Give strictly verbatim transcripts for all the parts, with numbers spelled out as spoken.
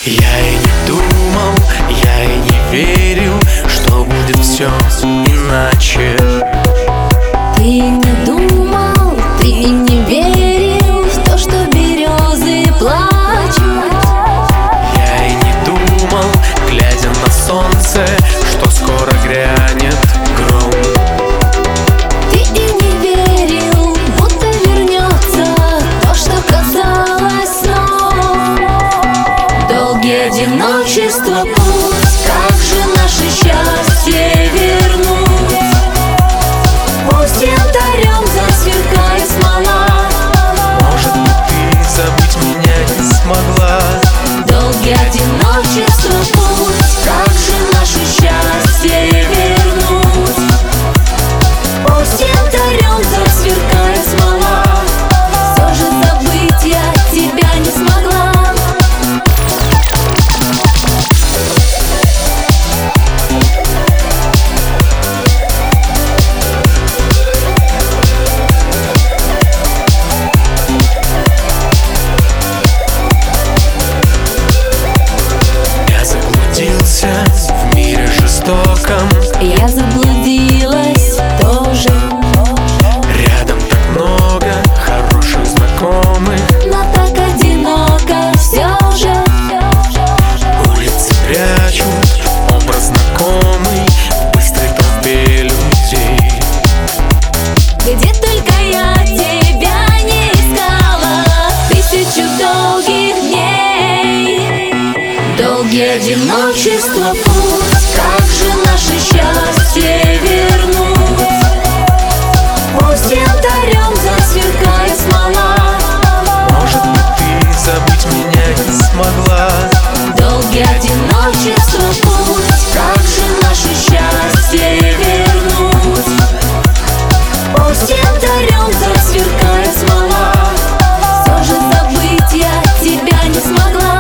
Я и не думал, я и не верил, что будет все иначе. Ты не думал, ты не верил в то, что березы плачут. Я и не думал, глядя на солнце, что скоро грянет гром. Ты и не верил, будто вернется то, что казалось сном. Долгие одиночество путь, как же наше счастье вернуть? Пусть янтарем засверкает смола. Может быть, ты забыть меня не смогла. Долгие одиночество путь, как же наше счастье вернуть? Пусть янтарем засверкает смола. Все же забыть я тебя не смогла. В мире жестоком Я заблудилась тоже. рядом так много хороших знакомых, Но так одиноко все же. улицы прячут образ знакомый в быстрой толпе людей. Где только я тебя не искала тысячу долгих дней. Долгие одиночество путь, как же наше счастье вернуть? Пусть янтарем засверкает смола. Может быть, ты забыть меня не смогла. Долгие одиночество путь, как же наше счастье вернуть? Пусть янтарем засверкает смола. Все же забыть я тебя не смогла.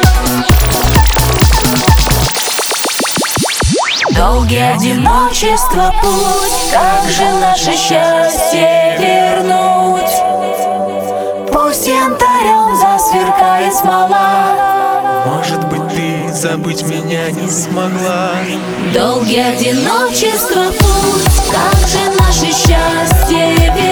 Долгие одиночество путь, как же наше счастье вернуть? Пусть янтарем засверкает смола. Может быть, ты забыть меня не смогла. Долгие одиночество путь, как же наше счастье вернуть?